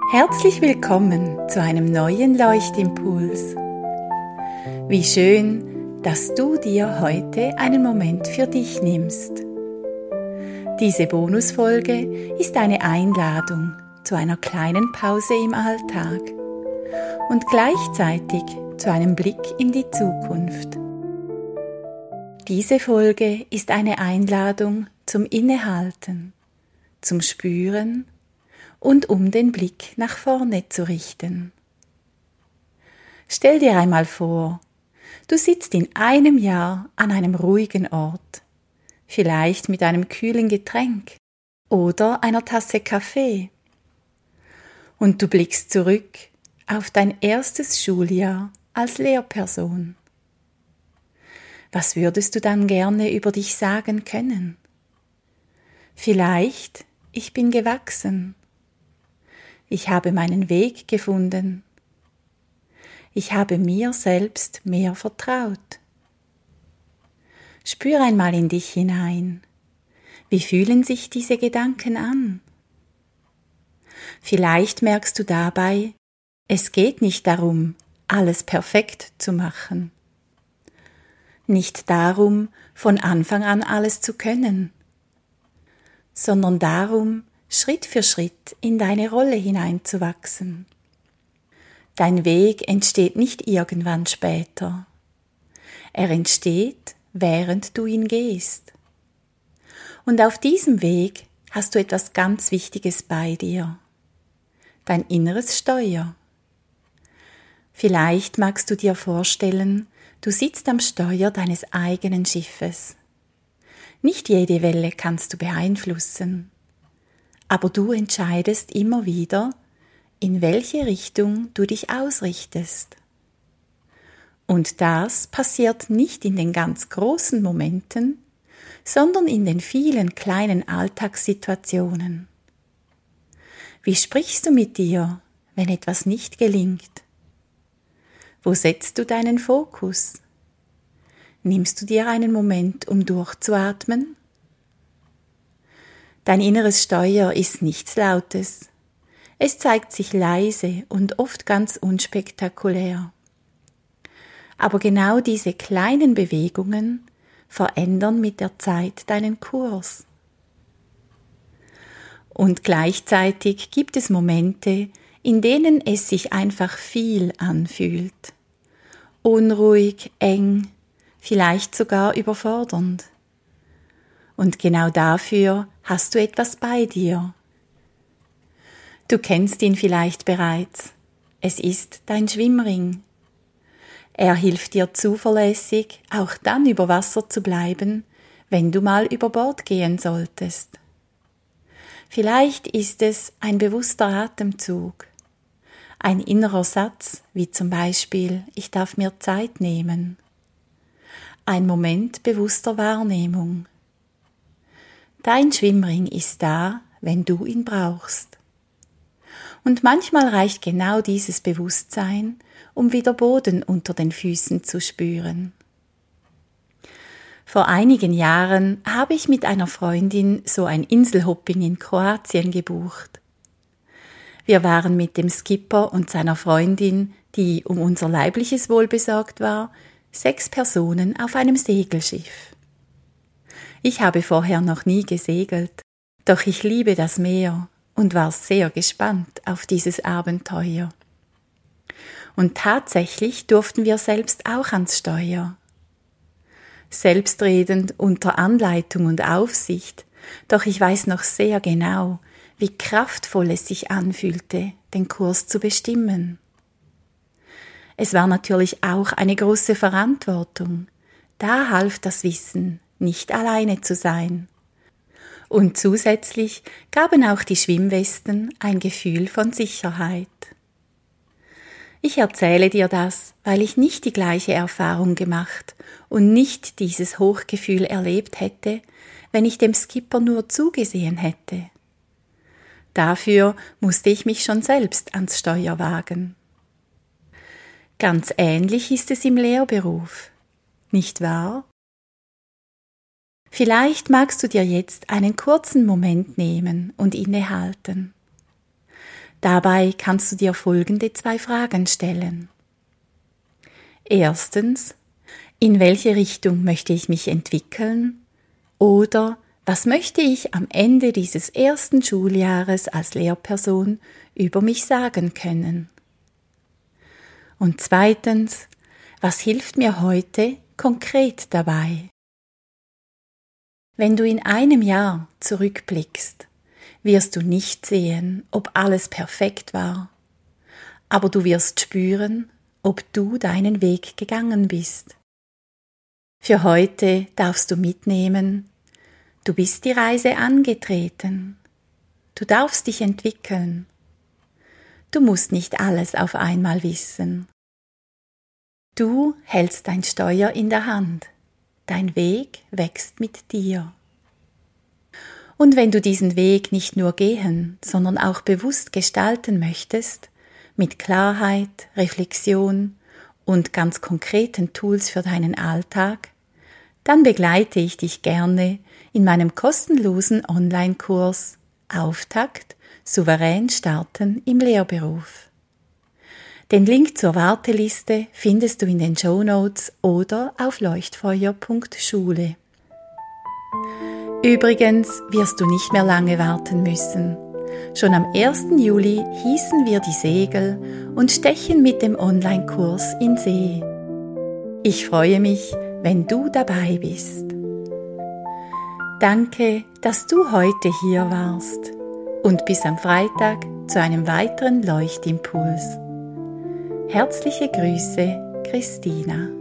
Herzlich willkommen zu einem neuen Leuchtimpuls. Wie schön, dass du dir heute einen Moment für dich nimmst. Diese Bonusfolge ist eine Einladung zu einer kleinen Pause im Alltag und gleichzeitig zu einem Blick in die Zukunft. Diese Folge ist eine Einladung zum Innehalten, zum Spüren und um den Blick nach vorne zu richten. Stell dir einmal vor, du sitzt in einem Jahr an einem ruhigen Ort, vielleicht mit einem kühlen Getränk oder einer Tasse Kaffee. Und du blickst zurück auf dein erstes Schuljahr als Lehrperson. Was würdest du dann gerne über dich sagen können? Vielleicht, ich bin gewachsen. Ich habe meinen Weg gefunden. Ich habe mir selbst mehr vertraut. Spür einmal in dich hinein. Wie fühlen sich diese Gedanken an? Vielleicht merkst du dabei, es geht nicht darum, alles perfekt zu machen. Nicht darum, von Anfang an alles zu können, sondern darum, Schritt für Schritt in deine Rolle hineinzuwachsen. Dein Weg entsteht nicht irgendwann später. Er entsteht, während du ihn gehst. Und auf diesem Weg hast du etwas ganz Wichtiges bei dir. Dein inneres Steuer. Vielleicht magst du dir vorstellen, du sitzt am Steuer deines eigenen Schiffes. Nicht jede Welle kannst du beeinflussen. Aber du entscheidest immer wieder, in welche Richtung du dich ausrichtest. Und das passiert nicht in den ganz großen Momenten, sondern in den vielen kleinen Alltagssituationen. Wie sprichst du mit dir, wenn etwas nicht gelingt? Wo setzt du deinen Fokus? Nimmst du dir einen Moment, um durchzuatmen? Dein inneres Steuer ist nichts Lautes. Es zeigt sich leise und oft ganz unspektakulär. Aber genau diese kleinen Bewegungen verändern mit der Zeit deinen Kurs. Und gleichzeitig gibt es Momente, in denen es sich einfach viel anfühlt. Unruhig, eng, vielleicht sogar überfordernd. Und genau dafür hast du etwas bei dir. Du kennst ihn vielleicht bereits. Es ist dein Schwimmring. Er hilft dir zuverlässig, auch dann über Wasser zu bleiben, wenn du mal über Bord gehen solltest. Vielleicht ist es ein bewusster Atemzug, ein innerer Satz, wie zum Beispiel, ich darf mir Zeit nehmen. Ein Moment bewusster Wahrnehmung. Dein Schwimmring ist da, wenn du ihn brauchst. Und manchmal reicht genau dieses Bewusstsein, um wieder Boden unter den Füßen zu spüren. Vor einigen Jahren habe ich mit einer Freundin so ein Inselhopping in Kroatien gebucht. Wir waren mit dem Skipper und seiner Freundin, die um unser leibliches Wohl besorgt war, 6 Personen auf einem Segelschiff. Ich habe vorher noch nie gesegelt, doch ich liebe das Meer und war sehr gespannt auf dieses Abenteuer. Und tatsächlich durften wir selbst auch ans Steuer. Selbstredend unter Anleitung und Aufsicht, doch ich weiß noch sehr genau, wie kraftvoll es sich anfühlte, den Kurs zu bestimmen. Es war natürlich auch eine große Verantwortung. Da half das Wissen, nicht alleine zu sein. Und zusätzlich gaben auch die Schwimmwesten ein Gefühl von Sicherheit. Ich erzähle dir das, weil ich nicht die gleiche Erfahrung gemacht und nicht dieses Hochgefühl erlebt hätte, wenn ich dem Skipper nur zugesehen hätte. Dafür musste ich mich schon selbst ans Steuer wagen. Ganz ähnlich ist es im Lehrberuf, nicht wahr? Vielleicht magst du dir jetzt einen kurzen Moment nehmen und innehalten. Dabei kannst du dir folgende 2 Fragen stellen. Erstens, in welche Richtung möchte ich mich entwickeln? Oder was möchte ich am Ende dieses ersten Schuljahres als Lehrperson über mich sagen können? Und zweitens, was hilft mir heute konkret dabei? Wenn du in einem Jahr zurückblickst, wirst du nicht sehen, ob alles perfekt war, aber du wirst spüren, ob du deinen Weg gegangen bist. Für heute darfst du mitnehmen, du bist die Reise angetreten, du darfst dich entwickeln, du musst nicht alles auf einmal wissen. Du hältst dein Steuer in der Hand, dein Weg wächst mit dir. Und wenn du diesen Weg nicht nur gehen, sondern auch bewusst gestalten möchtest, mit Klarheit, Reflexion und ganz konkreten Tools für deinen Alltag, dann begleite ich dich gerne in meinem kostenlosen Online-Kurs Auftakt – Souverän starten im Lehrberuf. Den Link zur Warteliste findest du in den Shownotes oder auf leuchtfeuer.schule. Übrigens wirst du nicht mehr lange warten müssen. Schon am 1. Juli hießen wir die Segel und stechen mit dem Online-Kurs in See. Ich freue mich, wenn du dabei bist. Danke, dass du heute hier warst und bis am Freitag zu einem weiteren Leuchtimpuls. Herzliche Grüße, Christina.